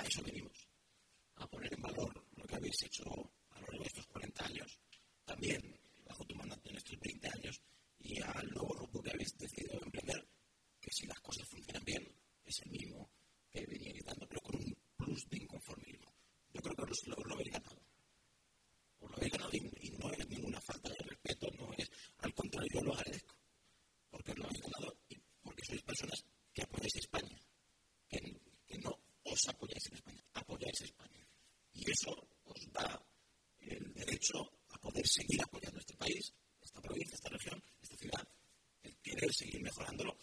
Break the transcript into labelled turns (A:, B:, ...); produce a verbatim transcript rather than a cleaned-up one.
A: eso venimos, a poner en valor lo que habéis hecho a lo largo de estos cuarenta años, también bajo tu mandato en estos veinte años, y al nuevo grupo que habéis decidido emprender, que si las cosas funcionan bien, es el mismo que venía gritando, pero con un plus de inconformismo. Yo creo que os lo, lo habéis ganado. Os lo habéis ganado y, y no es ninguna falta de respeto, no es, al contrario, yo lo agradezco, porque os lo habéis ganado y porque sois personas que apoyáis a España, que, que no os apoyáis en España, apoyáis a España. Y eso os da el derecho a poder seguir apoyando este país, esta provincia, esta región, esta ciudad, el querer seguir mejorándolo